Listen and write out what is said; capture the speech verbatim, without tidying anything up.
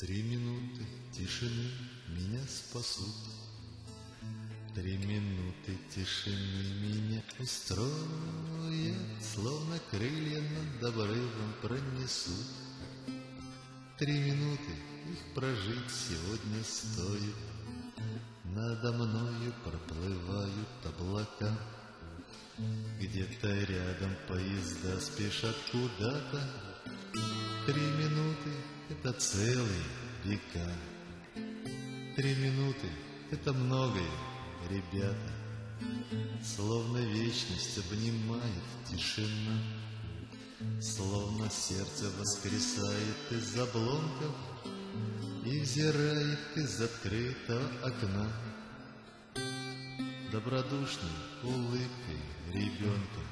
Три минуты тишины меня спасут. Три минуты тишины меня устроят, словно крылья над обрывом пронесут. Три минуты их прожить сегодня стоит. Надо мною проплывают облака. Где-то рядом поезда спешат куда-то. Три минуты — это целые века. Три минуты — это многое, ребята. Словно вечность обнимает тишина, словно сердце воскресает из обломков и взирает из открытого окна добродушной улыбкой ребенка.